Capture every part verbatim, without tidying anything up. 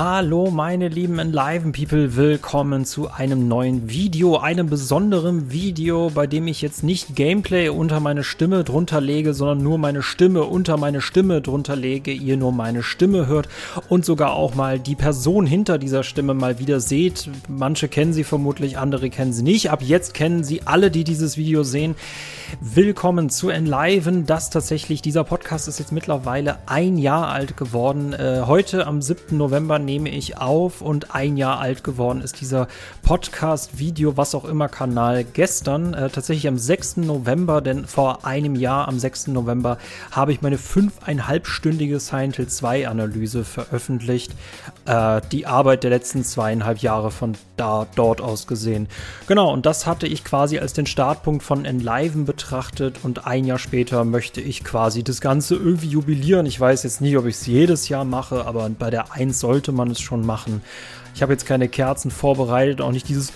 Hallo meine lieben Enliven People, willkommen zu einem neuen Video, einem besonderen Video, bei dem ich jetzt nicht Gameplay unter meine Stimme drunter lege, sondern nur meine Stimme unter meine Stimme drunter lege, ihr nur meine Stimme hört und sogar auch mal die Person hinter dieser Stimme mal wieder seht. Manche kennen sie vermutlich, andere kennen sie nicht. Ab jetzt kennen sie alle, die dieses Video sehen. Willkommen zu Enliven, das tatsächlich, dieser Podcast ist jetzt mittlerweile ein Jahr alt geworden. Äh, heute am siebten November nehme ich auf und ein Jahr alt geworden ist dieser Podcast, Video, was auch immer Kanal gestern, äh, tatsächlich am sechsten November, denn vor einem Jahr am sechsten November habe ich meine fünfeinhalbstündige Silent Hill zwei Analyse veröffentlicht. Äh, die Arbeit der letzten zweieinhalb Jahre von da, dort aus gesehen. Genau, und das hatte ich quasi als den Startpunkt von Enliven betrachtet. betrachtet und ein Jahr später möchte ich quasi das Ganze irgendwie jubilieren. Ich weiß jetzt nicht, ob ich es jedes Jahr mache, aber bei der eins sollte man es schon machen. Ich habe jetzt keine Kerzen vorbereitet, auch nicht dieses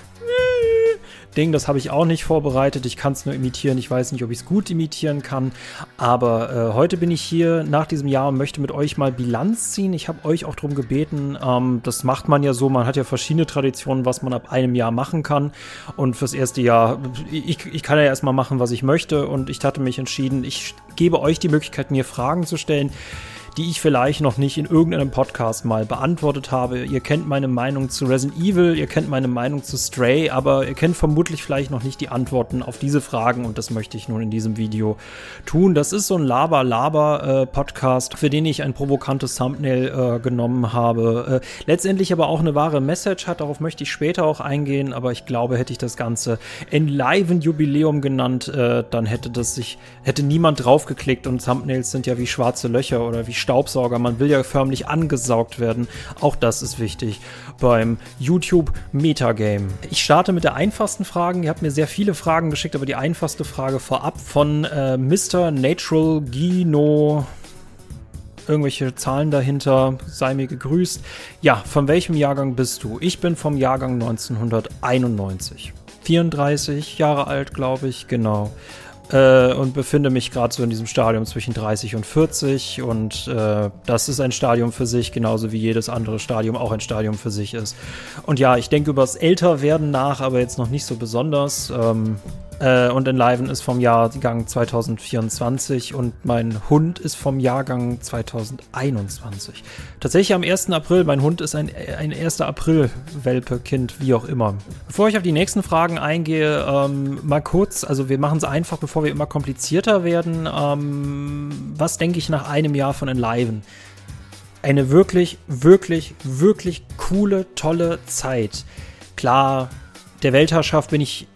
Ding, das habe ich auch nicht vorbereitet. Ich kann es nur imitieren. Ich weiß nicht, ob ich es gut imitieren kann. Aber äh, heute bin ich hier nach diesem Jahr und möchte mit euch mal Bilanz ziehen. Ich habe euch auch darum gebeten. Ähm, das macht man ja so. Man hat ja verschiedene Traditionen, was man ab einem Jahr machen kann. Und fürs erste Jahr, ich, ich kann ja erstmal machen, was ich möchte. Und ich hatte mich entschieden, ich gebe euch die Möglichkeit, mir Fragen zu stellen, die ich vielleicht noch nicht in irgendeinem Podcast mal beantwortet habe. Ihr kennt meine Meinung zu Resident Evil, ihr kennt meine Meinung zu Stray, aber ihr kennt vermutlich vielleicht noch nicht die Antworten auf diese Fragen und das möchte ich nun in diesem Video tun. Das ist so ein Laber-Laber-Podcast, äh, für den ich ein provokantes Thumbnail äh, genommen habe. Äh, letztendlich aber auch eine wahre Message hat, darauf möchte ich später auch eingehen, aber ich glaube, hätte ich das Ganze Enliven Jubiläum genannt, äh, dann hätte das sich, hätte niemand draufgeklickt und Thumbnails sind ja wie schwarze Löcher oder wie Staubsauger, man will ja förmlich angesaugt werden. Auch das ist wichtig beim YouTube Metagame. Ich starte mit der einfachsten Fragen. Ihr habt mir sehr viele Fragen geschickt, aber die einfachste Frage vorab von äh, Mister Natural Gino. Irgendwelche Zahlen dahinter, sei mir gegrüßt. Ja, von welchem Jahrgang bist du? Ich bin vom Jahrgang neunzehnhunderteinundneunzig. vierunddreißig Jahre alt, glaube ich, genau. Äh, und befinde mich gerade so in diesem Stadium zwischen dreißig und vierzig und äh, das ist ein Stadium für sich, genauso wie jedes andere Stadium auch ein Stadium für sich ist. Und ja, ich denke über das Älterwerden nach, aber jetzt noch nicht so besonders. Ähm, äh, und Enliven ist vom Jahrgang zwanzig vierundzwanzig und mein Hund ist vom Jahrgang zwanzig einundzwanzig. Tatsächlich am ersten April, mein Hund ist ein, ein erster April-Welpe, Kind, wie auch immer. Bevor ich auf die nächsten Fragen eingehe, ähm, mal kurz, also wir machen es einfach, bevor wir immer komplizierter werden. Ähm, was denke ich nach einem Jahr von Enliven? Eine wirklich, wirklich, wirklich coole, tolle Zeit. Klar, der Weltherrschaft bin ich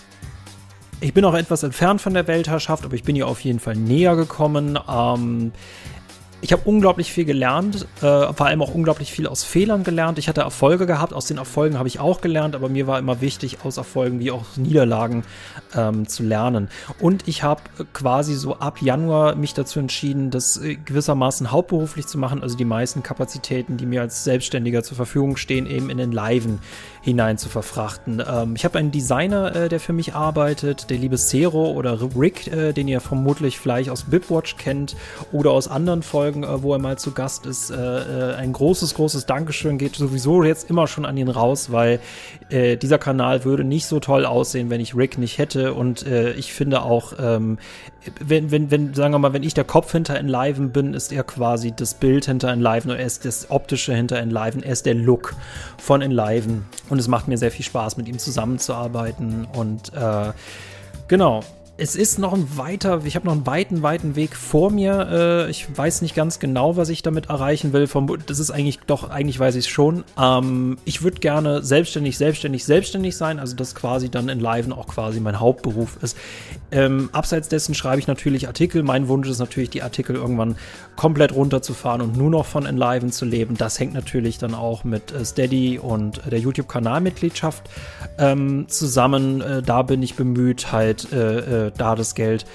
Ich bin auch etwas entfernt von der Weltherrschaft, aber ich bin ihr auf jeden Fall näher gekommen. Ähm, ich habe unglaublich viel gelernt, äh, vor allem auch unglaublich viel aus Fehlern gelernt. Ich hatte Erfolge gehabt, aus den Erfolgen habe ich auch gelernt, aber mir war immer wichtig, aus Erfolgen wie auch aus Niederlagen ähm, zu lernen. Und ich habe quasi so ab Januar mich dazu entschieden, das äh, gewissermaßen hauptberuflich zu machen, also die meisten Kapazitäten, die mir als Selbstständiger zur Verfügung stehen, eben in den Enliven hinein zu verfrachten. Ähm, ich habe einen Designer, äh, der für mich arbeitet, der liebe Zero oder Rick, äh, den ihr vermutlich vielleicht aus Bipwatch kennt oder aus anderen Folgen, äh, wo er mal zu Gast ist. Äh, äh, ein großes, großes Dankeschön geht sowieso jetzt immer schon an ihn raus, weil äh, dieser Kanal würde nicht so toll aussehen, wenn ich Rick nicht hätte und äh, ich finde auch, ähm, wenn, wenn, wenn, sagen wir mal, wenn ich der Kopf hinter Enliven bin, ist er quasi das Bild hinter Enliven oder er ist das Optische hinter Enliven, er ist der Look von Enliven. Und es macht mir sehr viel Spaß, mit ihm zusammenzuarbeiten. Und äh, genau, es ist noch ein weiter, ich habe noch einen weiten, weiten Weg vor mir. Äh, ich weiß nicht ganz genau, was ich damit erreichen will. Das ist eigentlich, doch, eigentlich weiß ich es schon. Ähm, ich würde gerne selbstständig, selbstständig, selbstständig sein. Also, dass quasi dann Enliven auch quasi mein Hauptberuf ist. Ähm, abseits dessen schreibe ich natürlich Artikel. Mein Wunsch ist natürlich, die Artikel irgendwann komplett runterzufahren und nur noch von Enliven zu leben. Das hängt natürlich dann auch mit äh, Steady und äh, der YouTube-Kanalmitgliedschaft ähm, zusammen. Äh, da bin ich bemüht, halt äh, äh, da das Geld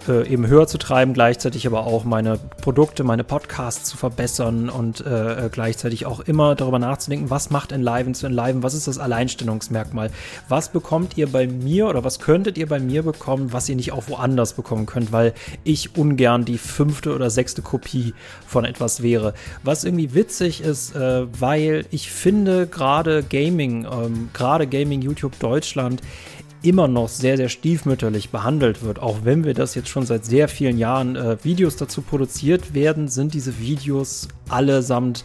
äh, eben höher zu treiben, gleichzeitig aber auch meine Produkte, meine Podcasts zu verbessern und äh, gleichzeitig auch immer darüber nachzudenken, was macht Enliven zu Enliven, was ist das Alleinstellungsmerkmal, was bekommt ihr bei mir oder was könntet ihr bei mir bekommen, was ihr nicht auch woanders bekommen könnt, weil ich ungern die fünfte oder sechste Kopie von etwas wäre. Was irgendwie witzig ist, äh, weil ich finde, gerade Gaming, ähm, gerade Gaming YouTube Deutschland immer noch sehr, sehr stiefmütterlich behandelt wird. Auch wenn wir das jetzt schon seit sehr vielen Jahren äh, Videos dazu produziert werden, sind diese Videos allesamt,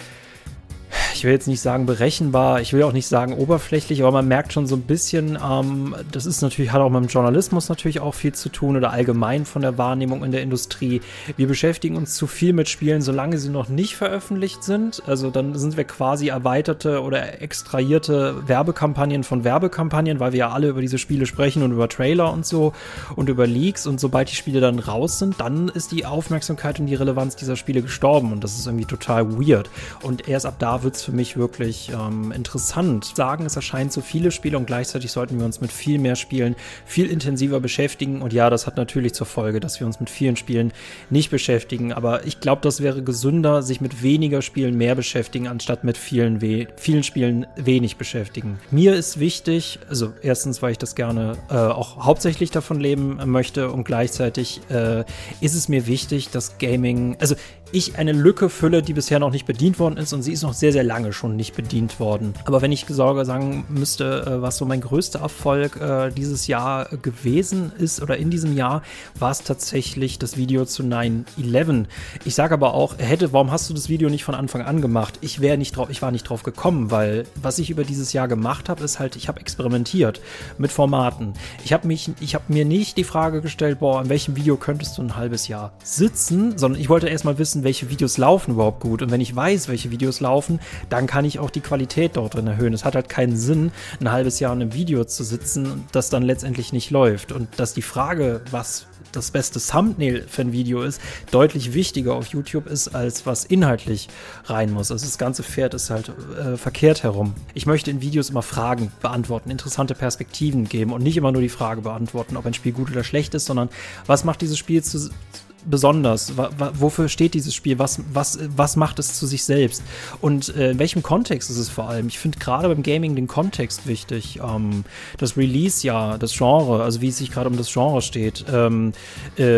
ich will jetzt nicht sagen berechenbar, ich will auch nicht sagen oberflächlich, aber man merkt schon so ein bisschen, ähm, das ist natürlich, hat auch mit dem Journalismus natürlich auch viel zu tun oder allgemein von der Wahrnehmung in der Industrie. Wir beschäftigen uns zu viel mit Spielen, solange sie noch nicht veröffentlicht sind. Also dann sind wir quasi erweiterte oder extrahierte Werbekampagnen von Werbekampagnen, weil wir ja alle über diese Spiele sprechen und über Trailer und so und über Leaks, und sobald die Spiele dann raus sind, dann ist die Aufmerksamkeit und die Relevanz dieser Spiele gestorben, und das ist irgendwie total weird. Und erst ab da wird es für mich wirklich ähm, interessant. Sagen, es erscheinen so viele Spiele und gleichzeitig sollten wir uns mit viel mehr Spielen viel intensiver beschäftigen. Und ja, das hat natürlich zur Folge, dass wir uns mit vielen Spielen nicht beschäftigen. Aber ich glaube, das wäre gesünder, sich mit weniger Spielen mehr beschäftigen, anstatt mit vielen, we- vielen Spielen wenig beschäftigen. Mir ist wichtig, also erstens, weil ich das gerne äh, auch hauptsächlich davon leben möchte, und gleichzeitig äh, ist es mir wichtig, dass Gaming, also ich eine Lücke fülle, die bisher noch nicht bedient worden ist, und sie ist noch sehr, sehr lange schon nicht bedient worden. Aber wenn ich sogar sagen müsste, äh, was so mein größter Erfolg äh, dieses Jahr gewesen ist oder in diesem Jahr, war es tatsächlich das Video zu nine eleven. Ich sage aber auch, hätte, warum hast du das Video nicht von Anfang an gemacht? Ich wäre nicht drauf, ich war nicht drauf gekommen, weil was ich über dieses Jahr gemacht habe, ist halt, ich habe experimentiert mit Formaten. Ich habe mich, ich habe mir nicht die Frage gestellt, boah, in welchem Video könntest du ein halbes Jahr sitzen, sondern ich wollte erstmal wissen, welche Videos laufen überhaupt gut. Und wenn ich weiß, welche Videos laufen, dann kann ich auch die Qualität dort drin erhöhen. Es hat halt keinen Sinn, ein halbes Jahr in einem Video zu sitzen, das dann letztendlich nicht läuft. Und dass die Frage, was das beste Thumbnail für ein Video ist, deutlich wichtiger auf YouTube ist, als was inhaltlich rein muss. Also das ganze Pferd ist halt äh, verkehrt herum. Ich möchte in Videos immer Fragen beantworten, interessante Perspektiven geben und nicht immer nur die Frage beantworten, ob ein Spiel gut oder schlecht ist, sondern was macht dieses Spiel zu besonders? W- w- wofür steht dieses Spiel? Was, was, was macht es zu sich selbst? Und äh, in welchem Kontext ist es vor allem? Ich finde gerade beim Gaming den Kontext wichtig. Ähm, das Release-Jahr, das Genre, also wie es sich gerade um das Genre steht. Ähm, äh,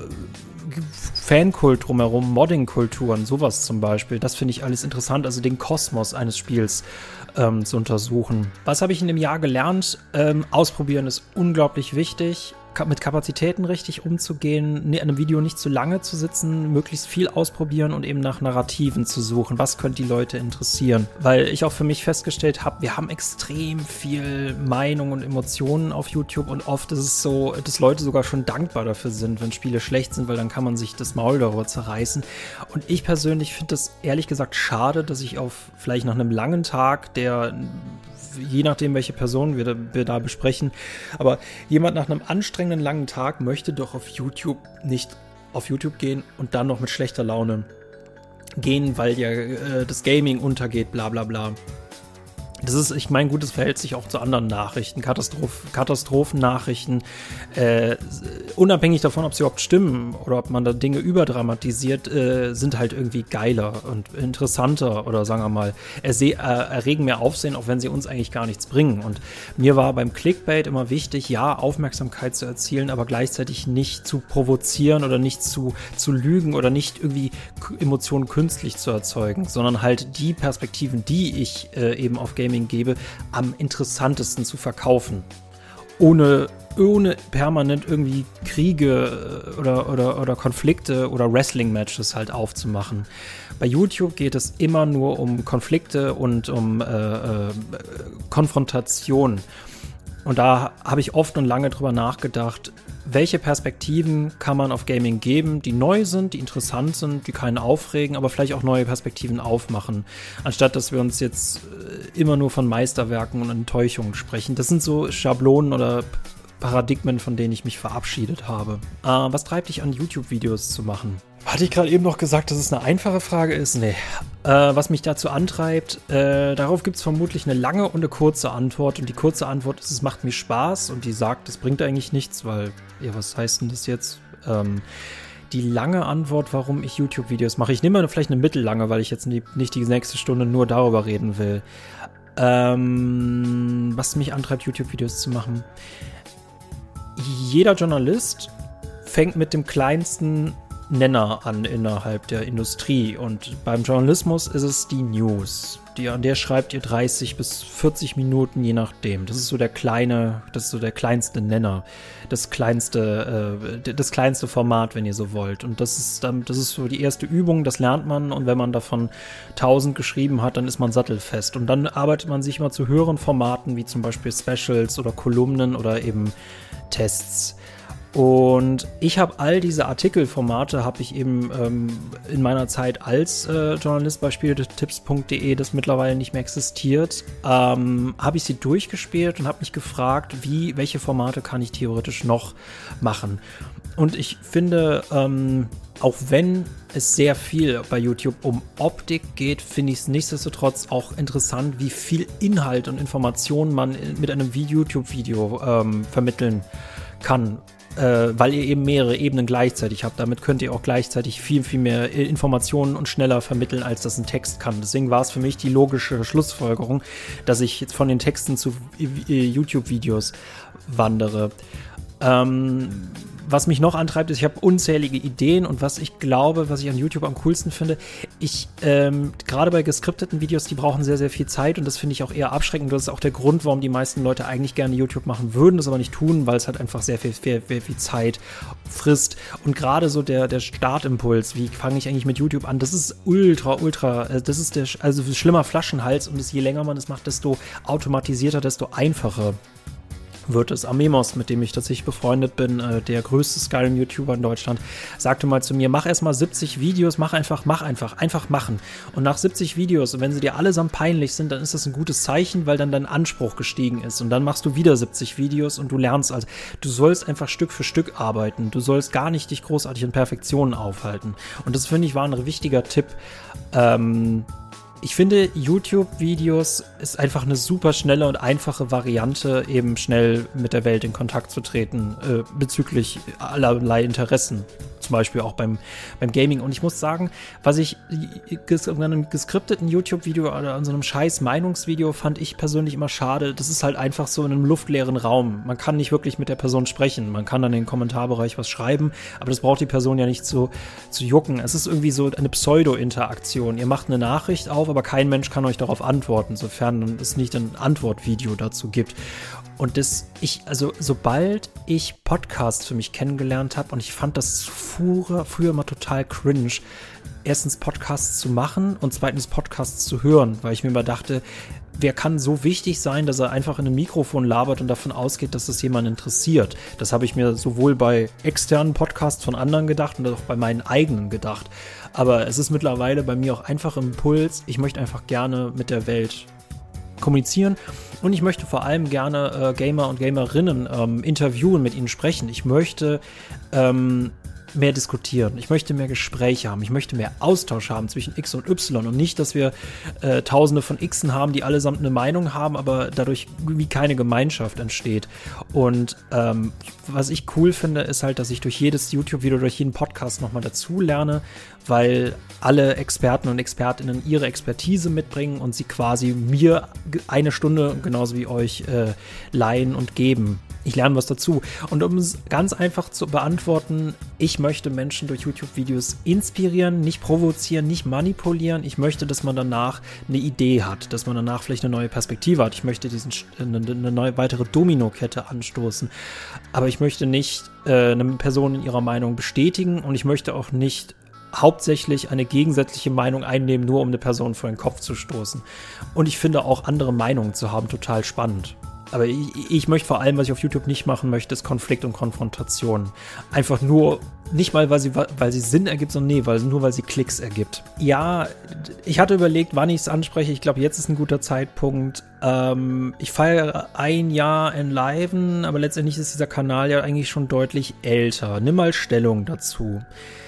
Fankult drumherum, Modding-Kulturen, sowas zum Beispiel. Das finde ich alles interessant, also den Kosmos eines Spiels ähm, zu untersuchen. Was habe ich in dem Jahr gelernt? Ähm, ausprobieren ist unglaublich wichtig. Mit Kapazitäten richtig umzugehen, an einem Video nicht zu lange zu sitzen, möglichst viel ausprobieren und eben nach Narrativen zu suchen. Was könnte die Leute interessieren? Weil ich auch für mich festgestellt habe, wir haben extrem viel Meinung und Emotionen auf YouTube, und oft ist es so, dass Leute sogar schon dankbar dafür sind, wenn Spiele schlecht sind, weil dann kann man sich das Maul darüber zerreißen. Und ich persönlich finde das ehrlich gesagt schade, dass ich auf vielleicht nach einem langen Tag, der je nachdem, welche Person wir da, wir da besprechen, aber jemand nach einem anstrengenden langen Tag möchte doch auf YouTube nicht auf YouTube gehen und dann noch mit schlechter Laune gehen, weil ja äh, das Gaming untergeht, bla bla bla. Das ist, ich meine, gut, es verhält sich auch zu anderen Nachrichten, Katastroph- Katastrophennachrichten, äh, unabhängig davon, ob sie überhaupt stimmen oder ob man da Dinge überdramatisiert, äh, sind halt irgendwie geiler und interessanter oder sagen wir mal, erse- äh, erregen mehr Aufsehen, auch wenn sie uns eigentlich gar nichts bringen. Und mir war beim Clickbait immer wichtig, ja, Aufmerksamkeit zu erzielen, aber gleichzeitig nicht zu provozieren oder nicht zu, zu lügen oder nicht irgendwie K- Emotionen künstlich zu erzeugen, sondern halt die Perspektiven, die ich äh, eben auf Gaming gebe, am interessantesten zu verkaufen. Ohne, ohne permanent irgendwie Kriege oder, oder, oder Konflikte oder Wrestling-Matches halt aufzumachen. Bei YouTube geht es immer nur um Konflikte und um äh, äh, Konfrontation. Und da habe ich oft und lange drüber nachgedacht, welche Perspektiven kann man auf Gaming geben, die neu sind, die interessant sind, die keinen aufregen, aber vielleicht auch neue Perspektiven aufmachen, anstatt dass wir uns jetzt immer nur von Meisterwerken und Enttäuschungen sprechen. Das sind so Schablonen oder Paradigmen, von denen ich mich verabschiedet habe. Äh, was treibt dich an, YouTube-Videos zu machen? Hatte ich gerade eben noch gesagt, dass es eine einfache Frage ist? Nee. Äh, was mich dazu antreibt, äh, darauf gibt es vermutlich eine lange und eine kurze Antwort. Und die kurze Antwort ist, es macht mir Spaß. Und die sagt, es bringt eigentlich nichts, weil, ja, was heißt denn das jetzt? Ähm, die lange Antwort, warum ich YouTube-Videos mache, ich nehme mal vielleicht eine mittellange, weil ich jetzt nie, nicht die nächste Stunde nur darüber reden will. Ähm, was mich antreibt, YouTube-Videos zu machen. Jeder Journalist fängt mit dem kleinsten Nenner an innerhalb der Industrie. Und beim Journalismus ist es die News. Die, an der schreibt ihr dreißig bis vierzig Minuten, je nachdem. Das ist so der kleine, das ist so der kleinste Nenner. Das kleinste, äh, das kleinste Format, wenn ihr so wollt. Und das ist dann, das ist so die erste Übung, das lernt man. Und wenn man davon tausend geschrieben hat, dann ist man sattelfest. Und dann arbeitet man sich immer zu höheren Formaten, wie zum Beispiel Specials oder Kolumnen oder eben Tests. Und ich habe all diese Artikelformate, habe ich eben ähm, in meiner Zeit als äh, Journalist bei spieletipps punkt de, das mittlerweile nicht mehr existiert, ähm, habe ich sie durchgespielt und habe mich gefragt, wie, welche Formate kann ich theoretisch noch machen. Und ich finde, ähm, auch wenn es sehr viel bei YouTube um Optik geht, finde ich es nichtsdestotrotz auch interessant, wie viel Inhalt und Informationen man mit einem YouTube-Video ähm, vermitteln kann. Äh, weil ihr eben mehrere Ebenen gleichzeitig habt. Damit könnt ihr auch gleichzeitig viel, viel mehr Informationen und schneller vermitteln, als das ein Text kann. Deswegen war es für mich die logische Schlussfolgerung, dass ich jetzt von den Texten zu YouTube-Videos wandere. Ähm, was mich noch antreibt, ist, ich habe unzählige Ideen und was ich glaube, was ich an YouTube am coolsten finde, ich, ähm, gerade bei geskripteten Videos, die brauchen sehr, sehr viel Zeit und das finde ich auch eher abschreckend. Das ist auch der Grund, warum die meisten Leute eigentlich gerne YouTube machen würden, das aber nicht tun, weil es halt einfach sehr viel, sehr, sehr viel Zeit frisst. Und gerade so der, der Startimpuls, wie fange ich eigentlich mit YouTube an, das ist ultra, ultra, das ist der, also schlimmer Flaschenhals und je länger man es macht, desto automatisierter, desto einfacher wird es. Amemos, mit dem ich tatsächlich befreundet bin, äh, der größte Skyrim-YouTuber in Deutschland, sagte mal zu mir, mach erstmal siebzig Videos, mach einfach, mach einfach, einfach machen. Und nach siebzig Videos, und wenn sie dir allesamt peinlich sind, dann ist das ein gutes Zeichen, weil dann dein Anspruch gestiegen ist. Und dann machst du wieder siebzig Videos und du lernst also, du sollst einfach Stück für Stück arbeiten. Du sollst gar nicht dich großartig in Perfektionen aufhalten. Und das, finde ich, war ein wichtiger Tipp. Ähm, Ich finde, YouTube-Videos ist einfach eine super schnelle und einfache Variante, eben schnell mit der Welt in Kontakt zu treten, äh, bezüglich allerlei Interessen. Zum Beispiel auch beim, beim Gaming. Und ich muss sagen, was ich in einem geskripteten YouTube-Video oder an so einem scheiß Meinungsvideo fand ich persönlich immer schade. Das ist halt einfach so in einem luftleeren Raum. Man kann nicht wirklich mit der Person sprechen. Man kann dann in den Kommentarbereich was schreiben, aber das braucht die Person ja nicht zu, zu jucken. Es ist irgendwie so eine Pseudo-Interaktion. Ihr macht eine Nachricht auf, aber kein Mensch kann euch darauf antworten, sofern es nicht ein Antwortvideo dazu gibt. Und das, ich, also sobald ich Podcasts für mich kennengelernt habe und ich fand das früher, früher immer total cringe, erstens Podcasts zu machen und zweitens Podcasts zu hören, weil ich mir immer dachte, wer kann so wichtig sein, dass er einfach in ein Mikrofon labert und davon ausgeht, dass das jemanden interessiert? Das habe ich mir sowohl bei externen Podcasts von anderen gedacht und auch bei meinen eigenen gedacht. Aber es ist mittlerweile bei mir auch einfach im Impuls, ich möchte einfach gerne mit der Welt kommunizieren und ich möchte vor allem gerne äh, Gamer und Gamerinnen ähm, interviewen, mit ihnen sprechen. Ich möchte ähm, mehr diskutieren. Ich möchte mehr Gespräche haben. Ich möchte mehr Austausch haben zwischen X und Y und nicht, dass wir äh, tausende von Xen haben, die allesamt eine Meinung haben, aber dadurch wie keine Gemeinschaft entsteht. Und ähm, was ich cool finde, ist halt, dass ich durch jedes YouTube-Video, durch jeden Podcast nochmal dazu lerne, weil alle Experten und Expertinnen ihre Expertise mitbringen und sie quasi mir eine Stunde, genauso wie euch, äh, leihen und geben. Ich lerne was dazu. Und um es ganz einfach zu beantworten, ich möchte Menschen durch YouTube-Videos inspirieren, nicht provozieren, nicht manipulieren. Ich möchte, dass man danach eine Idee hat, dass man danach vielleicht eine neue Perspektive hat. Ich möchte diesen, eine, eine neue weitere Dominokette anstoßen. Aber ich möchte nicht äh, eine Person in ihrer Meinung bestätigen und ich möchte auch nicht hauptsächlich eine gegensätzliche Meinung einnehmen, nur um eine Person vor den Kopf zu stoßen. Und ich finde auch andere Meinungen zu haben total spannend. Aber ich, ich möchte vor allem, was ich auf YouTube nicht machen möchte, ist Konflikt und Konfrontation. Einfach nur, nicht mal, weil sie, weil sie Sinn ergibt, sondern nee, weil, nur weil sie Klicks ergibt. Ja, ich hatte überlegt, wann ich es anspreche. Ich glaube, jetzt ist ein guter Zeitpunkt. Ähm, ich feiere ein Jahr Enliven, aber letztendlich ist dieser Kanal ja eigentlich schon deutlich älter. Nimm mal Stellung dazu.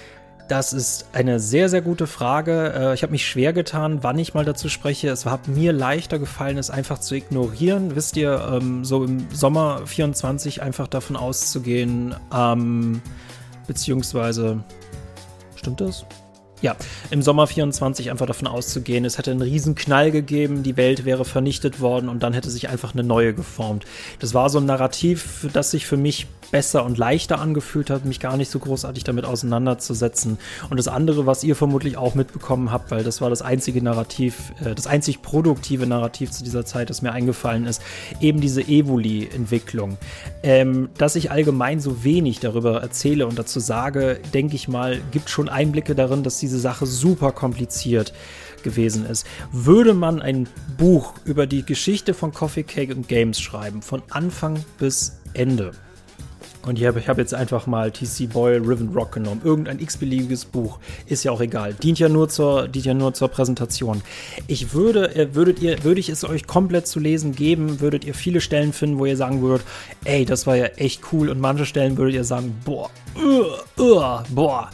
Das ist eine sehr, sehr gute Frage. Ich habe mich schwer getan, wann ich mal dazu spreche. Es hat mir leichter gefallen, es einfach zu ignorieren. Wisst ihr, so im Sommer vierundzwanzig einfach davon auszugehen, ähm, beziehungsweise, stimmt das? Ja, im Sommer vierundzwanzig einfach davon auszugehen, es hätte einen riesen Knall gegeben, die Welt wäre vernichtet worden und dann hätte sich einfach eine neue geformt. Das war so ein Narrativ, das sich für mich besser und leichter angefühlt hat, mich gar nicht so großartig damit auseinanderzusetzen. Und das andere, was ihr vermutlich auch mitbekommen habt, weil das war das einzige Narrativ, äh, das einzig produktive Narrativ zu dieser Zeit, das mir eingefallen ist, eben diese Evoli-Entwicklung. Ähm, dass ich allgemein so wenig darüber erzähle und dazu sage, denke ich mal, gibt schon Einblicke darin, dass diese Sache super kompliziert gewesen ist. Würde man ein Buch über die Geschichte von Coffee Cake und Games schreiben, von Anfang bis Ende, und ich habe ich hab jetzt einfach mal T C Boyle Riven Rock genommen. Irgendein x-beliebiges Buch. Ist ja auch egal. Dient ja nur zur, dient ja nur zur Präsentation. Ich würde, würdet ihr, würde ich es euch komplett zu lesen geben, würdet ihr viele Stellen finden, wo ihr sagen würdet, ey, das war ja echt cool. Und manche Stellen würdet ihr sagen, boah, uh, uh, boah,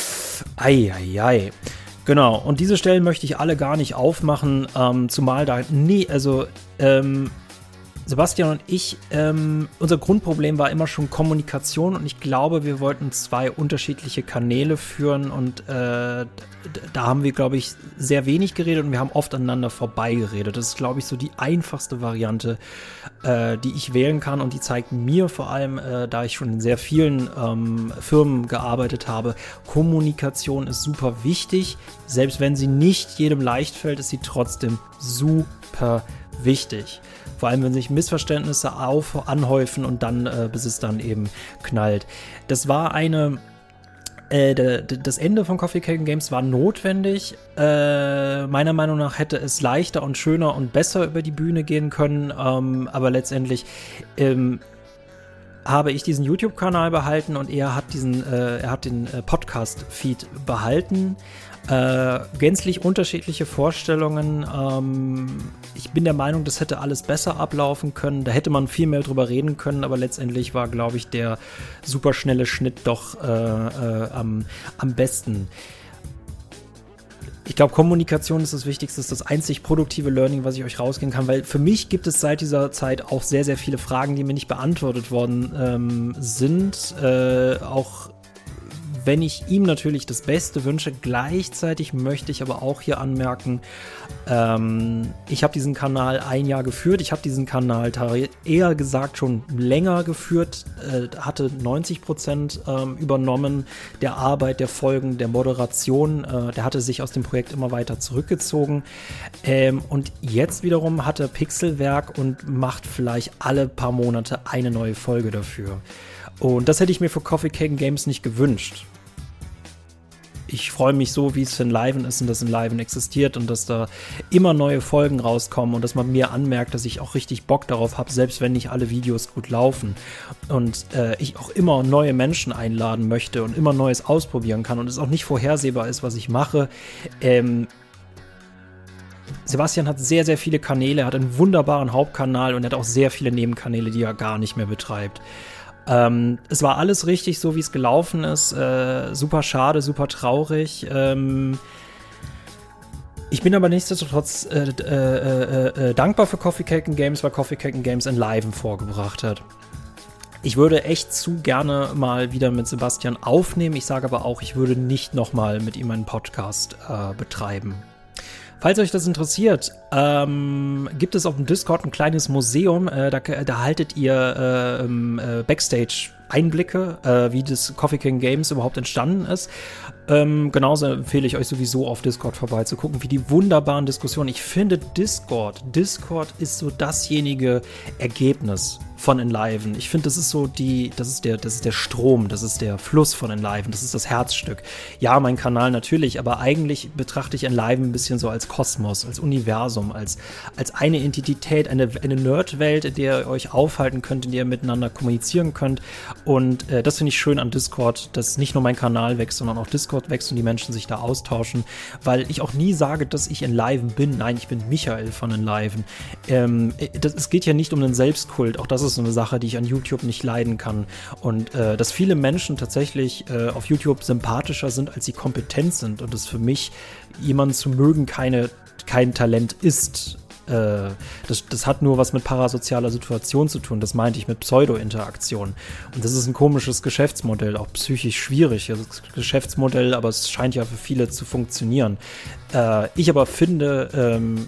ei, ei, ei. Genau. Und diese Stellen möchte ich alle gar nicht aufmachen, ähm, zumal da nie, also, ähm, Sebastian und ich, ähm, unser Grundproblem war immer schon Kommunikation und ich glaube, wir wollten zwei unterschiedliche Kanäle führen und äh, da haben wir, glaube ich, sehr wenig geredet und wir haben oft aneinander vorbeigeredet. Das ist, glaube ich, so die einfachste Variante, äh, die ich wählen kann und die zeigt mir vor allem, äh, da ich schon in sehr vielen ähm, Firmen gearbeitet habe, Kommunikation ist super wichtig. Selbst wenn sie nicht jedem leicht fällt, ist sie trotzdem super wichtig. Vor allem, wenn sich Missverständnisse auf, anhäufen und dann, äh, bis es dann eben knallt. Das war eine, äh, de, de, das Ende von Coffee Cake and Games war notwendig. Äh, meiner Meinung nach hätte es leichter und schöner und besser über die Bühne gehen können, ähm, aber letztendlich, ähm, habe ich diesen YouTube-Kanal behalten und er hat diesen, äh, er hat den äh, Podcast-Feed behalten. Äh, gänzlich unterschiedliche Vorstellungen. Ähm, ich bin der Meinung, das hätte alles besser ablaufen können. Da hätte man viel mehr drüber reden können, aber letztendlich war, glaube ich, der superschnelle Schnitt doch äh, äh, am, am besten. Ich glaube, Kommunikation ist das Wichtigste, ist das einzig produktive Learning, was ich euch rausgehen kann, weil für mich gibt es seit dieser Zeit auch sehr, sehr viele Fragen, die mir nicht beantwortet worden ähm, sind. Äh, auch wenn ich ihm natürlich das Beste wünsche, gleichzeitig möchte ich aber auch hier anmerken, ähm, ich habe diesen Kanal ein Jahr geführt, ich habe diesen Kanal eher gesagt schon länger geführt, äh, hatte neunzig Prozent ähm, übernommen der Arbeit, der Folgen, der Moderation, äh, der hatte sich aus dem Projekt immer weiter zurückgezogen ähm, und jetzt wiederum hat er Pixelwerk und macht vielleicht alle paar Monate eine neue Folge dafür. Und das hätte ich mir für Coffee Cake and Games nicht gewünscht. Ich freue mich so, wie es für Enliven ist und dass Enliven existiert und dass da immer neue Folgen rauskommen und dass man mir anmerkt, dass ich auch richtig Bock darauf habe, selbst wenn nicht alle Videos gut laufen. Und äh, ich auch immer neue Menschen einladen möchte und immer Neues ausprobieren kann und es auch nicht vorhersehbar ist, was ich mache. Ähm, Sebastian hat sehr, sehr viele Kanäle, hat einen wunderbaren Hauptkanal und hat auch sehr viele Nebenkanäle, die er gar nicht mehr betreibt. Ähm, es war alles richtig, so wie es gelaufen ist. Äh, super schade, super traurig. Ähm, ich bin aber nichtsdestotrotz äh, äh, äh, dankbar für Coffee Cake and Games, weil Coffee Cake and Games Enliven vorgebracht hat. Ich würde echt zu gerne mal wieder mit Sebastian aufnehmen. Ich sage aber auch, ich würde nicht nochmal mit ihm einen Podcast äh, betreiben. Falls euch das interessiert, ähm, gibt es auf dem Discord ein kleines Museum, äh, da, da haltet ihr äh, äh, Backstage-Einblicke, äh, wie das Coffee Cake and Games überhaupt entstanden ist. Ähm, genauso empfehle ich euch sowieso auf Discord vorbeizugucken, wie die wunderbaren Diskussionen. Ich finde Discord, Discord ist so dasjenige Ergebnis von Enliven. Ich finde, das ist so die, das ist der, das ist der Strom, das ist der Fluss von Enliven, das ist das Herzstück. Ja, mein Kanal natürlich, aber eigentlich betrachte ich Enliven ein bisschen so als Kosmos, als Universum, als, als eine Entität, eine, eine Nerdwelt, in der ihr euch aufhalten könnt, in der ihr miteinander kommunizieren könnt. Und äh, das finde ich schön an Discord, dass nicht nur mein Kanal wächst, sondern auch Discord wächst und die Menschen sich da austauschen, weil ich auch nie sage, dass ich Enliven bin. Nein, ich bin Michael von Enliven. Ähm, das, es geht ja nicht um den Selbstkult, auch das ist so eine Sache, die ich an YouTube nicht leiden kann. Und äh, dass viele Menschen tatsächlich äh, auf YouTube sympathischer sind, als sie kompetent sind und es für mich, jemanden zu mögen, keine, kein Talent ist. äh, das, das hat nur was mit parasozialer Situation zu tun. Das meinte ich mit Pseudo-Interaktion. Und das ist ein komisches Geschäftsmodell, auch psychisch schwierig. Also das Geschäftsmodell, aber es scheint ja für viele zu funktionieren. Äh, ich aber finde, ähm,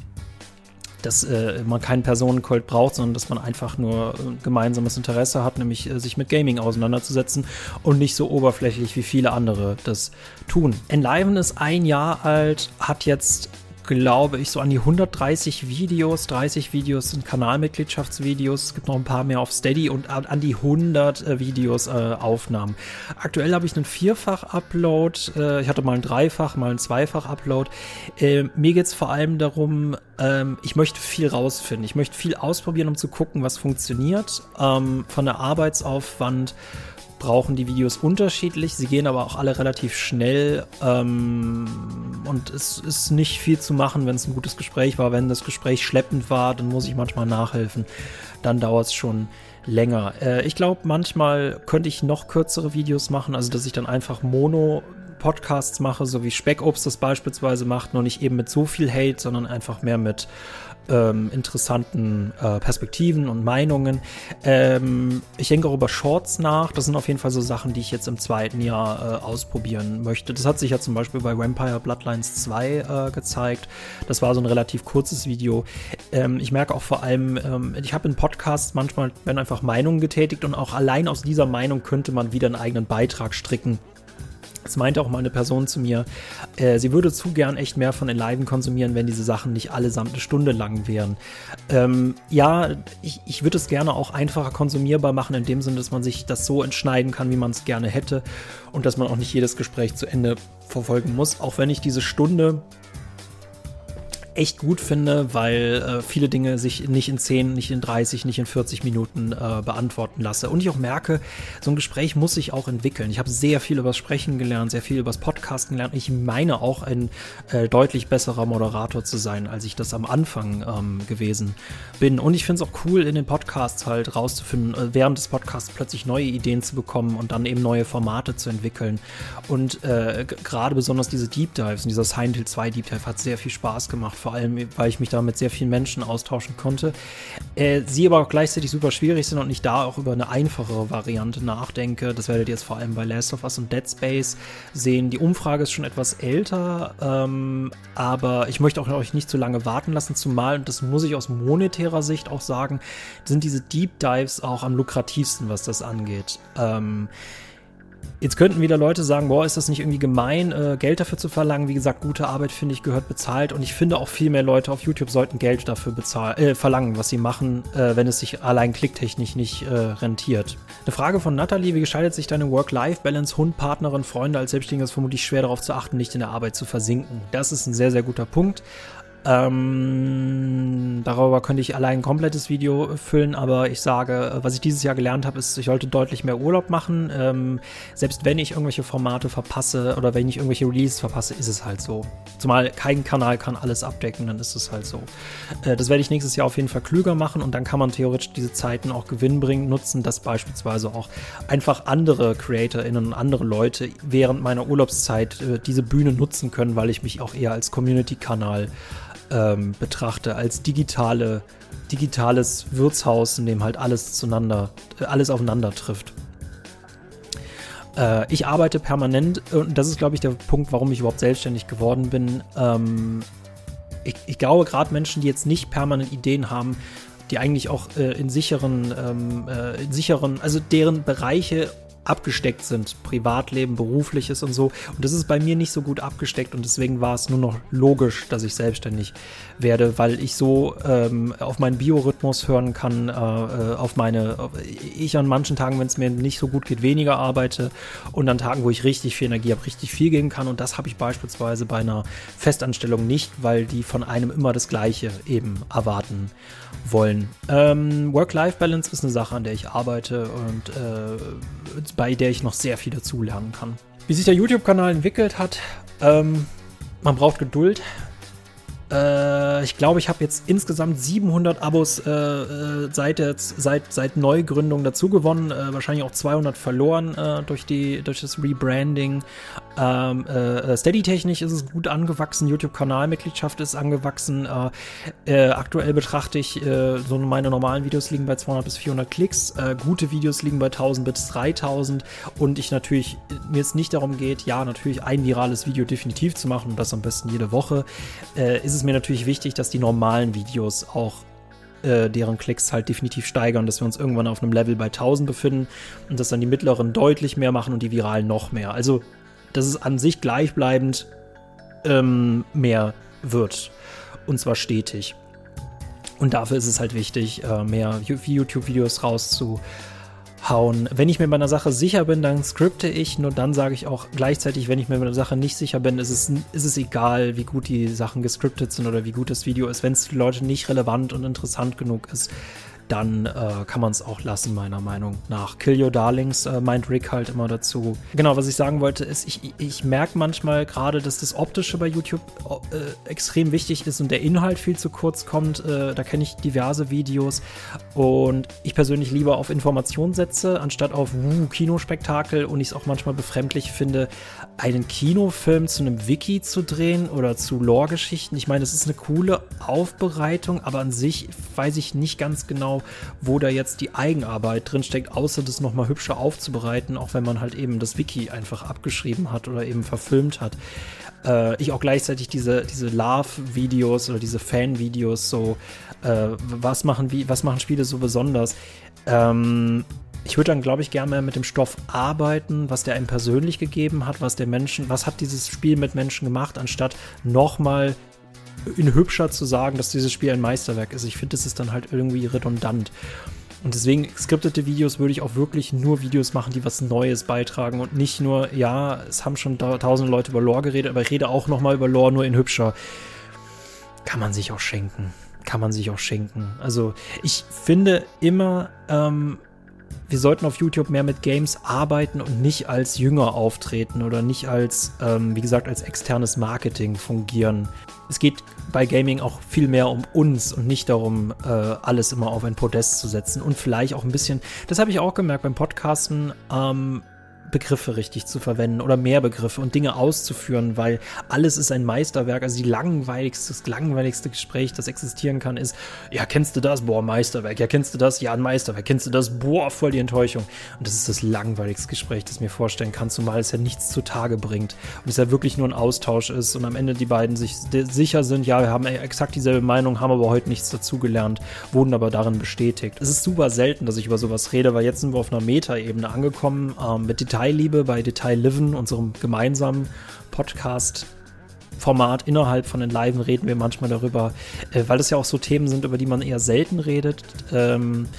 dass äh, man keinen Personenkult braucht, sondern dass man einfach nur äh, gemeinsames Interesse hat, nämlich äh, sich mit Gaming auseinanderzusetzen und nicht so oberflächlich wie viele andere das tun. Enliven ist ein Jahr alt, hat jetzt, glaube ich, so an die hundertdreißig Videos, dreißig Videos sind Kanalmitgliedschaftsvideos, es gibt noch ein paar mehr auf Steady und an die hundert äh, Videos äh, Aufnahmen. Aktuell habe ich einen Vierfach-Upload, äh, ich hatte mal einen Dreifach-, mal einen Zweifach-Upload. Äh, mir geht es vor allem darum, ähm, ich möchte viel rausfinden, ich möchte viel ausprobieren, um zu gucken, was funktioniert. Ähm, von der Arbeitsaufwand brauchen die Videos unterschiedlich, sie gehen aber auch alle relativ schnell ähm, und es ist nicht viel zu machen, wenn es ein gutes Gespräch war. Wenn das Gespräch schleppend war, dann muss ich manchmal nachhelfen, dann dauert es schon länger. Äh, ich glaube, manchmal könnte ich noch kürzere Videos machen, also dass ich dann einfach Mono Podcasts mache, so wie Speckobst das beispielsweise macht, nur nicht eben mit so viel Hate, sondern einfach mehr mit Ähm, interessanten äh, Perspektiven und Meinungen. Ähm, ich denke auch über Shorts nach. Das sind auf jeden Fall so Sachen, die ich jetzt im zweiten Jahr äh, ausprobieren möchte. Das hat sich ja zum Beispiel bei Vampire Bloodlines zwei äh, gezeigt. Das war so ein relativ kurzes Video. Ähm, ich merke auch vor allem, ähm, ich habe in Podcasts manchmal werden einfach Meinungen getätigt und auch allein aus dieser Meinung könnte man wieder einen eigenen Beitrag stricken. Das meinte auch mal eine Person zu mir, äh, sie würde zu gern echt mehr von Enliven konsumieren, wenn diese Sachen nicht allesamt eine Stunde lang wären. Ähm, ja, ich, ich würde es gerne auch einfacher konsumierbar machen, in dem Sinne, dass man sich das so entschneiden kann, wie man es gerne hätte und dass man auch nicht jedes Gespräch zu Ende verfolgen muss, auch wenn ich diese Stunde echt gut finde, weil äh, viele Dinge sich nicht in zehn, nicht in dreißig, nicht in vierzig Minuten äh, beantworten lasse. Und ich auch merke, so ein Gespräch muss sich auch entwickeln. Ich habe sehr viel übers Sprechen gelernt, sehr viel übers Podcasten gelernt. Ich meine auch ein äh, deutlich besserer Moderator zu sein, als ich das am Anfang ähm, gewesen bin. Und ich finde es auch cool, in den Podcasts halt rauszufinden, äh, während des Podcasts plötzlich neue Ideen zu bekommen und dann eben neue Formate zu entwickeln. Und äh, g- gerade besonders diese Deep Dives, und dieser Silent Hill zwei Deep Dive hat sehr viel Spaß gemacht, vor allem, weil ich mich da mit sehr vielen Menschen austauschen konnte. Äh, sie aber auch gleichzeitig super schwierig sind und ich da auch über eine einfachere Variante nachdenke. Das werdet ihr jetzt vor allem bei Last of Us und Dead Space sehen. Die Umfrage ist schon etwas älter, ähm, aber ich möchte auch euch nicht zu lange warten lassen, zumal, und das muss ich aus monetärer Sicht auch sagen, sind diese Deep Dives auch am lukrativsten, was das angeht. Ähm, Jetzt könnten wieder Leute sagen, boah, ist das nicht irgendwie gemein, äh, Geld dafür zu verlangen? Wie gesagt, gute Arbeit, finde ich, gehört bezahlt. Und ich finde auch viel mehr Leute auf YouTube sollten Geld dafür bezahlen, äh, verlangen, was sie machen, äh, wenn es sich allein klicktechnisch nicht äh, rentiert. Eine Frage von Nathalie: Wie gestaltet sich deine Work-Life-Balance? Hund, Partnerin, Freunde als Selbstständiger ist vermutlich schwer darauf zu achten, nicht in der Arbeit zu versinken. Das ist ein sehr, sehr guter Punkt. Ähm, darüber könnte ich allein ein komplettes Video füllen, aber ich sage, was ich dieses Jahr gelernt habe, ist, ich sollte deutlich mehr Urlaub machen. Ähm, selbst wenn ich irgendwelche Formate verpasse oder wenn ich irgendwelche Releases verpasse, ist es halt so. Zumal kein Kanal kann alles abdecken, dann ist es halt so. Äh, das werde ich nächstes Jahr auf jeden Fall klüger machen und dann kann man theoretisch diese Zeiten auch gewinnbringend nutzen, dass beispielsweise auch einfach andere CreatorInnen und andere Leute während meiner Urlaubszeit äh, diese Bühne nutzen können, weil ich mich auch eher als Community-Kanal Ähm, betrachte, als digitale, digitales Wirtshaus, in dem halt alles zueinander, äh, alles aufeinander trifft. Äh, ich arbeite permanent und das ist, glaube ich, der Punkt, warum ich überhaupt selbstständig geworden bin. Ähm, ich, ich glaube, gerade Menschen, die jetzt nicht permanent Ideen haben, die eigentlich auch äh, in sicheren, ähm, äh, in sicheren, also deren Bereiche abgesteckt sind, Privatleben, Berufliches und so. Und das ist bei mir nicht so gut abgesteckt und deswegen war es nur noch logisch, dass ich selbstständig werde, weil ich so ähm, auf meinen Biorhythmus hören kann, äh, auf meine, auf, ich an manchen Tagen, wenn es mir nicht so gut geht, weniger arbeite und an Tagen, wo ich richtig viel Energie habe, richtig viel geben kann und das habe ich beispielsweise bei einer Festanstellung nicht, weil die von einem immer das Gleiche eben erwarten wollen. Ähm, Work-Life-Balance ist eine Sache, an der ich arbeite und äh, bei der ich noch sehr viel dazulernen kann. Wie sich der YouTube-Kanal entwickelt hat, ähm, man braucht Geduld. Äh, ich glaube, ich habe jetzt insgesamt siebenhundert Abos äh, äh, seit, der, seit, seit Neugründung dazu gewonnen, äh, wahrscheinlich auch zweihundert verloren äh, durch, die, durch das Rebranding. Ähm, äh, Steady-technisch ist es gut angewachsen, YouTube-Kanalmitgliedschaft ist angewachsen. Äh, äh, aktuell betrachte ich, äh, so meine normalen Videos liegen bei zweihundert bis vierhundert Klicks, äh, gute Videos liegen bei tausend bis dreitausend und ich natürlich, mir es nicht darum geht, ja, natürlich ein virales Video definitiv zu machen und das am besten jede Woche, äh, ist es mir natürlich wichtig, dass die normalen Videos auch Äh, deren Klicks halt definitiv steigern, dass wir uns irgendwann auf einem Level bei tausend befinden und dass dann die mittleren deutlich mehr machen und die viralen noch mehr. Also, dass es an sich gleichbleibend ähm, mehr wird. Und zwar stetig. Und dafür ist es halt wichtig, äh, mehr YouTube-Videos rauszuhauen. Wenn ich mir bei einer Sache sicher bin, dann scripte ich, nur dann sage ich auch gleichzeitig, wenn ich mir bei einer Sache nicht sicher bin, ist es, ist es egal, wie gut die Sachen gescriptet sind oder wie gut das Video ist. Wenn es für die Leute nicht relevant und interessant genug ist, dann äh, kann man es auch lassen, meiner Meinung nach. Kill Your Darlings äh, meint Rick halt immer dazu. Genau, was ich sagen wollte, ist, ich, ich merke manchmal gerade, dass das Optische bei YouTube äh, extrem wichtig ist und der Inhalt viel zu kurz kommt. Äh, da kenne ich diverse Videos und ich persönlich lieber auf Information setze, anstatt auf uh, Kinospektakel, und ich es auch manchmal befremdlich finde, einen Kinofilm zu einem Wiki zu drehen oder zu Lore-Geschichten. Ich meine, es ist eine coole Aufbereitung, aber an sich weiß ich nicht ganz genau, wo da jetzt die Eigenarbeit drin steckt, außer das nochmal hübscher aufzubereiten, auch wenn man halt eben das Wiki einfach abgeschrieben hat oder eben verfilmt hat. Äh, ich auch gleichzeitig diese, diese Love-Videos oder diese Fan-Videos, so äh, was machen, wie, was machen Spiele so besonders? Ähm, ich würde dann, glaube ich, gerne mehr mit dem Stoff arbeiten, was der einem persönlich gegeben hat, was der Menschen, was hat dieses Spiel mit Menschen gemacht, anstatt nochmal in hübscher zu sagen, dass dieses Spiel ein Meisterwerk ist. Ich finde, das ist dann halt irgendwie redundant. Und deswegen, skriptete Videos würde ich auch wirklich nur Videos machen, die was Neues beitragen und nicht nur, ja, es haben schon da, tausende Leute über Lore geredet, aber ich rede auch nochmal über Lore, nur in hübscher. Kann man sich auch schenken. Kann man sich auch schenken. Also, ich finde immer, ähm, wir sollten auf YouTube mehr mit Games arbeiten und nicht als Jünger auftreten oder nicht als, ähm, wie gesagt, als externes Marketing fungieren. Es geht bei Gaming auch viel mehr um uns und nicht darum, äh, alles immer auf ein Podest zu setzen und vielleicht auch ein bisschen, das habe ich auch gemerkt beim Podcasten, ähm, Begriffe richtig zu verwenden oder mehr Begriffe und Dinge auszuführen, weil alles ist ein Meisterwerk. Also die langweiligste, das langweiligste Gespräch, das existieren kann, ist, ja, kennst du das? Boah, Meisterwerk. Ja, kennst du das? Ja, ein Meisterwerk. Kennst du das? Boah, voll die Enttäuschung. Und das ist das langweiligste Gespräch, das ich mir vorstellen kann, zumal es ja nichts zutage bringt und es ja wirklich nur ein Austausch ist und am Ende die beiden sich sicher sind, ja, wir haben exakt dieselbe Meinung, haben aber heute nichts dazugelernt, wurden aber darin bestätigt. Es ist super selten, dass ich über sowas rede, weil jetzt sind wir auf einer Meta-Ebene angekommen, ähm, mit Detail Detailliebe bei Detail Liven, unserem gemeinsamen Podcast-Format innerhalb von den Liven, reden wir manchmal darüber, äh, weil das ja auch so Themen sind, über die man eher selten redet. Ähm,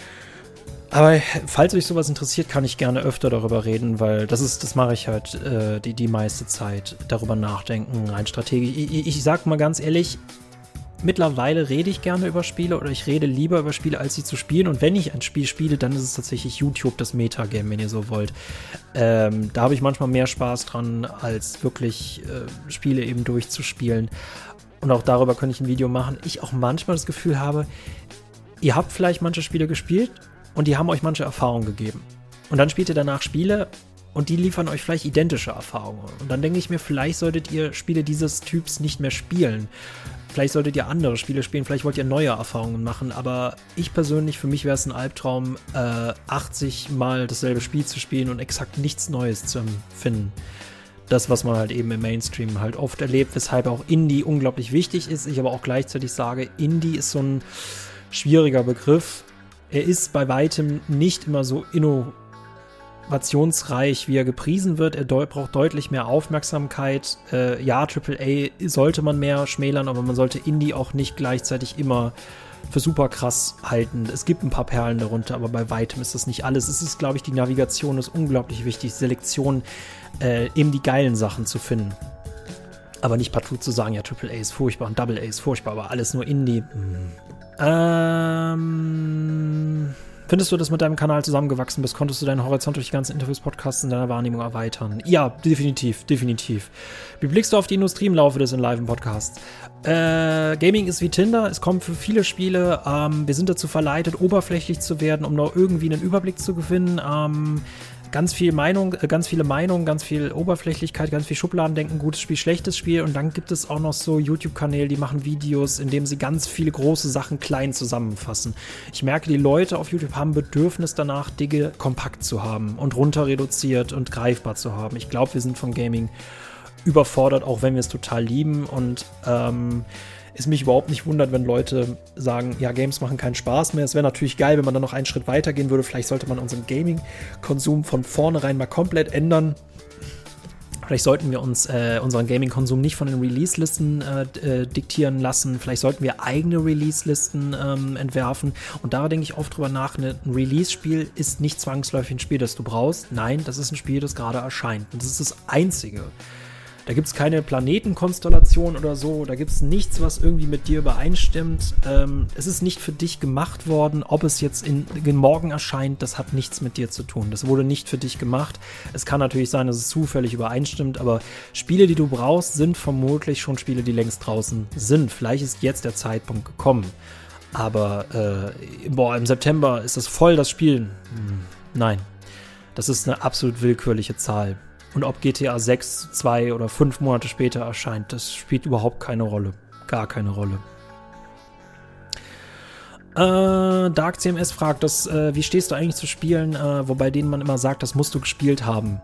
aber falls euch sowas interessiert, kann ich gerne öfter darüber reden, weil das ist, das mache ich halt äh, die, die meiste Zeit, darüber nachdenken, rein strategisch. Ich, ich sag mal ganz ehrlich, mittlerweile rede ich gerne über Spiele oder ich rede lieber über Spiele, als sie zu spielen. Und wenn ich ein Spiel spiele, dann ist es tatsächlich YouTube, das Metagame, wenn ihr so wollt. Ähm, da habe ich manchmal mehr Spaß dran, als wirklich äh, Spiele eben durchzuspielen. Und auch darüber könnte ich ein Video machen. Ich auch manchmal das Gefühl habe, ihr habt vielleicht manche Spiele gespielt und die haben euch manche Erfahrungen gegeben. Und dann spielt ihr danach Spiele und die liefern euch vielleicht identische Erfahrungen. Und dann denke ich mir, vielleicht solltet ihr Spiele dieses Typs nicht mehr spielen. Vielleicht solltet ihr andere Spiele spielen, vielleicht wollt ihr neue Erfahrungen machen, aber ich persönlich, für mich wäre es ein Albtraum, äh, achtzig Mal dasselbe Spiel zu spielen und exakt nichts Neues zu empfinden. Das, was man halt eben im Mainstream halt oft erlebt, weshalb auch Indie unglaublich wichtig ist. Ich aber auch gleichzeitig sage, Indie ist so ein schwieriger Begriff. Er ist bei weitem nicht immer so innovationsreich, wie er gepriesen wird. Er de- braucht deutlich mehr Aufmerksamkeit. Äh, ja, Triple A sollte man mehr schmälern, aber man sollte Indie auch nicht gleichzeitig immer für super krass halten. Es gibt ein paar Perlen darunter, aber bei weitem ist das nicht alles. Es ist, glaube ich, die Navigation ist unglaublich wichtig, Selektion, äh, eben die geilen Sachen zu finden. Aber nicht partout zu sagen, ja, Triple A ist furchtbar und Double A ist furchtbar, aber alles nur Indie. Hm. Ähm... Findest du, dass mit deinem Kanal zusammengewachsen bist? Konntest du deinen Horizont durch die ganzen Interviews, Podcasts in deiner Wahrnehmung erweitern? Ja, definitiv, definitiv. Wie blickst du auf die Industrie im Laufe des In-Live-Podcasts? Äh, Gaming ist wie Tinder, es kommt für viele Spiele, ähm, wir sind dazu verleitet, oberflächlich zu werden, um noch irgendwie einen Überblick zu gewinnen. Ähm, ganz viel Meinung, äh, ganz viele Meinungen, ganz viel Oberflächlichkeit, ganz viel Schubladendenken, gutes Spiel, schlechtes Spiel. Und dann gibt es auch noch so YouTube-Kanäle, die machen Videos, in denen sie ganz viele große Sachen klein zusammenfassen. Ich merke, die Leute auf YouTube haben Bedürfnis danach, Dinge kompakt zu haben und runter reduziert und greifbar zu haben. Ich glaube, wir sind von Gaming überfordert, auch wenn wir es total lieben. Und ähm, es mich überhaupt nicht wundert, wenn Leute sagen, ja, Games machen keinen Spaß mehr. Es wäre natürlich geil, wenn man dann noch einen Schritt weiter gehen würde. Vielleicht sollte man unseren Gaming-Konsum von vornherein mal komplett ändern. Vielleicht sollten wir uns äh, unseren Gaming-Konsum nicht von den Release-Listen äh, äh, diktieren lassen. Vielleicht sollten wir eigene Release-Listen ähm, entwerfen. Und da denke ich oft drüber nach, ne, ein Release-Spiel ist nicht zwangsläufig ein Spiel, das du brauchst. Nein, das ist ein Spiel, das gerade erscheint. Und das ist das Einzige. Da gibt es keine Planetenkonstellation oder so, da gibt es nichts, was irgendwie mit dir übereinstimmt. Ähm, es ist nicht für dich gemacht worden, ob es jetzt in, in morgen erscheint, das hat nichts mit dir zu tun. Das wurde nicht für dich gemacht. Es kann natürlich sein, dass es zufällig übereinstimmt, aber Spiele, die du brauchst, sind vermutlich schon Spiele, die längst draußen sind. Vielleicht ist jetzt der Zeitpunkt gekommen. Aber äh, boah, im September ist das voll das Spiel. Hm, nein, das ist eine absolut willkürliche Zahl. Und ob G T A sechs, zwei oder fünf Monate später erscheint, das spielt überhaupt keine Rolle. Gar keine Rolle. Äh, Dark C M S fragt, das, äh, wie stehst du eigentlich zu Spielen, äh, wobei denen man immer sagt, das musst du gespielt haben?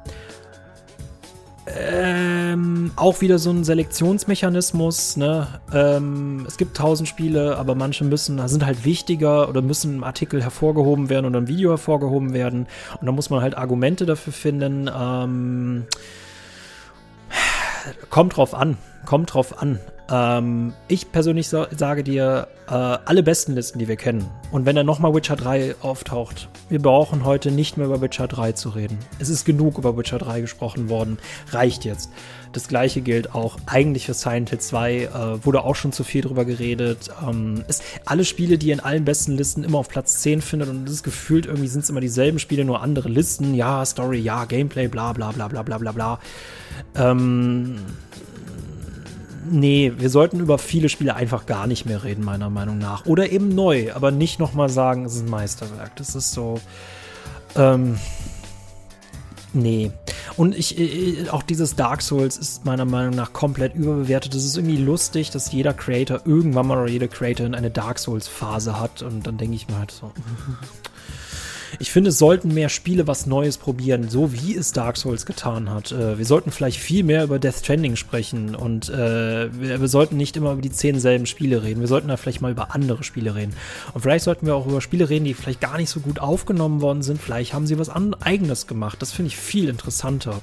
Ähm, auch wieder so ein Selektionsmechanismus, ne? Ähm, es gibt tausend Spiele, aber manche müssen, sind halt wichtiger oder müssen im Artikel hervorgehoben werden oder im Video hervorgehoben werden. Und da muss man halt Argumente dafür finden. Ähm, kommt drauf an, kommt drauf an. Ähm, ich persönlich so, sage dir, äh, alle besten Listen, die wir kennen. Und wenn dann nochmal Witcher drei auftaucht, wir brauchen heute nicht mehr über Witcher drei zu reden. Es ist genug über Witcher drei gesprochen worden. Reicht jetzt. Das gleiche gilt auch eigentlich für Silent Hill zwei. Äh, wurde auch schon zu viel drüber geredet. Ähm, es, alle Spiele, die ihr in allen besten Listen immer auf Platz zehn findet, und das ist gefühlt, irgendwie sind es immer dieselben Spiele, nur andere Listen. Ja, Story, ja, Gameplay, bla bla bla bla bla bla bla. Ähm... Nee, wir sollten über viele Spiele einfach gar nicht mehr reden, meiner Meinung nach. Oder eben neu, aber nicht nochmal sagen, es ist ein Meisterwerk. Das ist so, ähm, nee. Und ich, ich, auch dieses Dark Souls ist meiner Meinung nach komplett überbewertet. Es ist irgendwie lustig, dass jeder Creator irgendwann mal oder jede Creatorin eine Dark Souls-Phase hat. Und dann denke ich mir halt so, ich finde, es sollten mehr Spiele was Neues probieren, so wie es Dark Souls getan hat. Äh, wir sollten vielleicht viel mehr über Death Stranding sprechen und äh, wir, wir sollten nicht immer über die zehn selben Spiele reden. Wir sollten da vielleicht mal über andere Spiele reden. Und vielleicht sollten wir auch über Spiele reden, die vielleicht gar nicht so gut aufgenommen worden sind. Vielleicht haben sie was an- Eigenes gemacht. Das finde ich viel interessanter.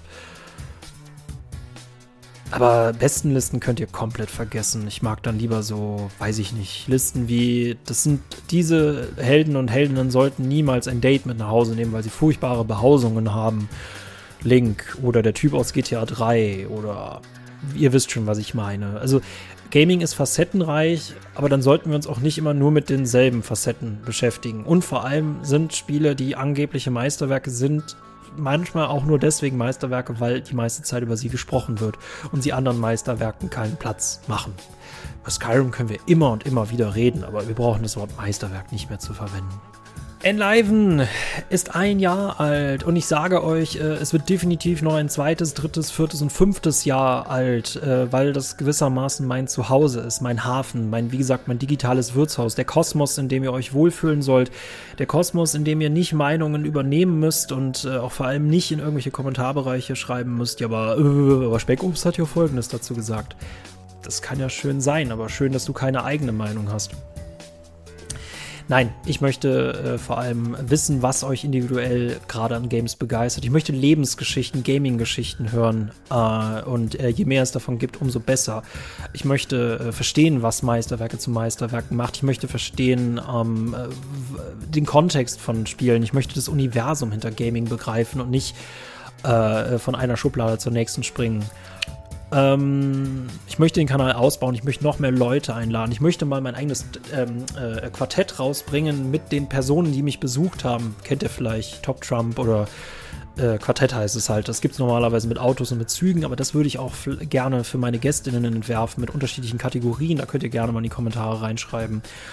Aber Bestenlisten könnt ihr komplett vergessen. Ich mag dann lieber so, weiß ich nicht, Listen wie, das sind diese Helden und Heldinnen sollten niemals ein Date mit nach Hause nehmen, weil sie furchtbare Behausungen haben. Link oder der Typ aus G T A drei oder ihr wisst schon, was ich meine. Also Gaming ist facettenreich, aber dann sollten wir uns auch nicht immer nur mit denselben Facetten beschäftigen. Und vor allem sind Spiele, die angebliche Meisterwerke sind, manchmal auch nur deswegen Meisterwerke, weil die meiste Zeit über sie gesprochen wird und sie anderen Meisterwerken keinen Platz machen. Bei Skyrim können wir immer und immer wieder reden, aber wir brauchen das Wort Meisterwerk nicht mehr zu verwenden. Enliven ist ein Jahr alt und ich sage euch, äh, es wird definitiv noch ein zweites, drittes, viertes und fünftes Jahr alt, äh, weil das gewissermaßen mein Zuhause ist, mein Hafen, mein, wie gesagt, mein digitales Wirtshaus, der Kosmos, in dem ihr euch wohlfühlen sollt, der Kosmos, in dem ihr nicht Meinungen übernehmen müsst und äh, auch vor allem nicht in irgendwelche Kommentarbereiche schreiben müsst, ja, aber, äh, aber Speckobst hat ja Folgendes dazu gesagt. Das kann ja schön sein, aber schön, dass du keine eigene Meinung hast. Nein, ich möchte äh, vor allem wissen, was euch individuell gerade an Games begeistert. Ich möchte Lebensgeschichten, Gaming-Geschichten hören äh, und äh, je mehr es davon gibt, umso besser. Ich möchte äh, verstehen, was Meisterwerke zu Meisterwerken macht. Ich möchte verstehen ähm, äh, den Kontext von Spielen. Ich möchte das Universum hinter Gaming begreifen und nicht äh, von einer Schublade zur nächsten springen. Ähm, ich möchte den Kanal ausbauen, ich möchte noch mehr Leute einladen, ich möchte mal mein eigenes ähm, äh, Quartett rausbringen mit den Personen, die mich besucht haben. Kennt ihr vielleicht Top Trump oder äh, Quartett heißt es halt. Das gibt es normalerweise mit Autos und mit Zügen, aber das würde ich auch f- gerne für meine Gästinnen entwerfen mit unterschiedlichen Kategorien. Da könnt ihr gerne mal in die Kommentare reinschreiben.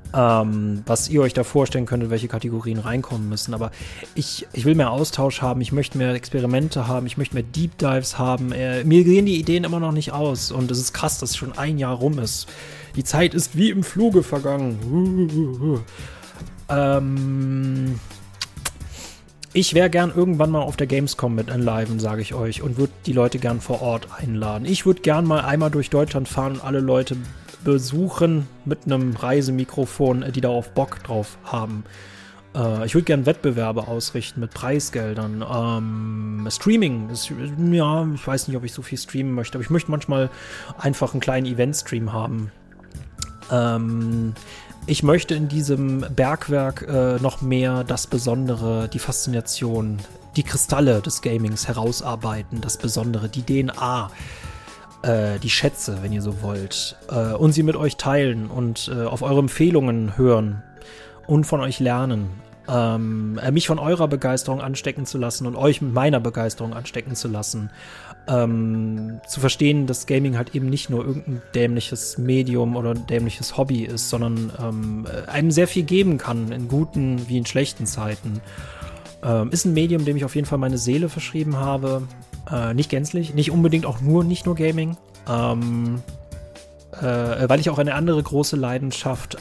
ähm, was ihr euch da vorstellen könntet, welche Kategorien reinkommen müssen. Aber ich, ich will mehr Austausch haben, ich möchte mehr Experimente haben, ich möchte mehr Deep Dives haben. Äh, mir gehen die Ideen immer noch nicht aus und es ist krass, dass schon ein Jahr rum ist. Die Zeit ist wie im Fluge vergangen. ähm... Ich wäre gern irgendwann mal auf der Gamescom mit Enliven, sage ich euch, und würde die Leute gern vor Ort einladen. Ich würde gern mal einmal durch Deutschland fahren und alle Leute besuchen mit einem Reisemikrofon, die darauf Bock drauf haben. Äh, ich würde gern Wettbewerbe ausrichten mit Preisgeldern. Ähm, Streaming, ist, ja, ich weiß nicht, ob ich so viel streamen möchte, aber ich möchte manchmal einfach einen kleinen Event-Stream haben. Ähm... Ich möchte in diesem Bergwerk äh, noch mehr das Besondere, die Faszination, die Kristalle des Gamings herausarbeiten, das Besondere, die D N A, äh, die Schätze, wenn ihr so wollt, äh, und sie mit euch teilen und äh, auf eure Empfehlungen hören und von euch lernen. Ähm, äh, mich von eurer Begeisterung anstecken zu lassen und euch mit meiner Begeisterung anstecken zu lassen. Ähm, zu verstehen, dass Gaming halt eben nicht nur irgendein dämliches Medium oder ein dämliches Hobby ist, sondern ähm, einem sehr viel geben kann, in guten wie in schlechten Zeiten. Ähm, ist ein Medium, dem ich auf jeden Fall meine Seele verschrieben habe. Äh, nicht gänzlich, nicht unbedingt auch nur, nicht nur Gaming. Ähm, äh, weil ich auch eine andere große Leidenschaft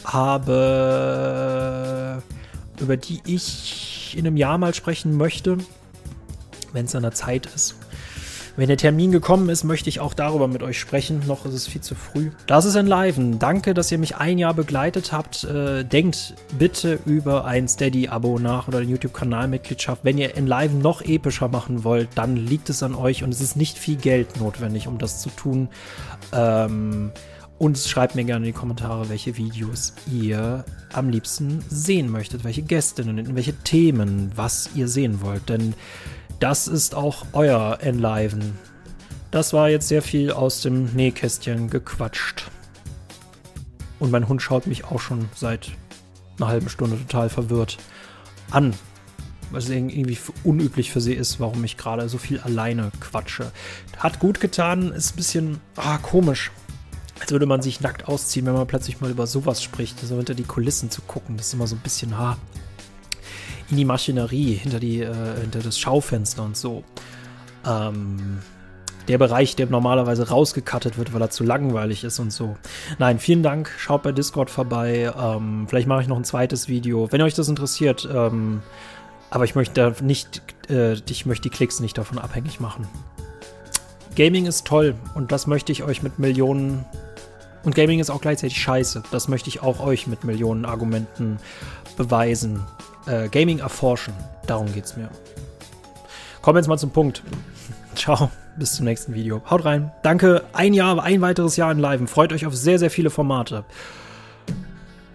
habe, über die ich in einem Jahr mal sprechen möchte, wenn es an der Zeit ist. Wenn der Termin gekommen ist, möchte ich auch darüber mit euch sprechen. Noch ist es viel zu früh. Das ist Enliven. Danke, dass ihr mich ein Jahr begleitet habt. Äh, denkt bitte über ein Steady-Abo nach oder eine YouTube-Kanalmitgliedschaft. Wenn ihr Enliven noch epischer machen wollt, dann liegt es an euch und es ist nicht viel Geld notwendig, um das zu tun. Ähm, und schreibt mir gerne in die Kommentare, welche Videos ihr am liebsten sehen möchtet, welche Gästinnen, welche Themen, was ihr sehen wollt. Denn das ist auch euer Enliven. Das war jetzt sehr viel aus dem Nähkästchen gequatscht. Und mein Hund schaut mich auch schon seit einer halben Stunde total verwirrt an. Was irgendwie unüblich für sie ist, warum ich gerade so viel alleine quatsche. Hat gut getan, ist ein bisschen ah, komisch. Als würde man sich nackt ausziehen, wenn man plötzlich mal über sowas spricht. So hinter die Kulissen zu gucken, das ist immer so ein bisschen ah, in die Maschinerie, hinter, die, äh, hinter das Schaufenster und so. Ähm, der Bereich, der normalerweise rausgecuttet wird, weil er zu langweilig ist und so. Nein, vielen Dank. Schaut bei Discord vorbei. Ähm, vielleicht mache ich noch ein zweites Video, wenn euch das interessiert. Ähm, aber ich möchte nicht, äh, ich möchte die Klicks nicht davon abhängig machen. Gaming ist toll und das möchte ich euch mit Millionen. Und Gaming ist auch gleichzeitig scheiße. Das möchte ich auch euch mit Millionen Argumenten beweisen. Äh, Gaming erforschen. Darum geht's mir. Kommen wir jetzt mal zum Punkt. Ciao, bis zum nächsten Video. Haut rein. Danke, ein Jahr, ein weiteres Jahr in Live. Freut euch auf sehr, sehr viele Formate.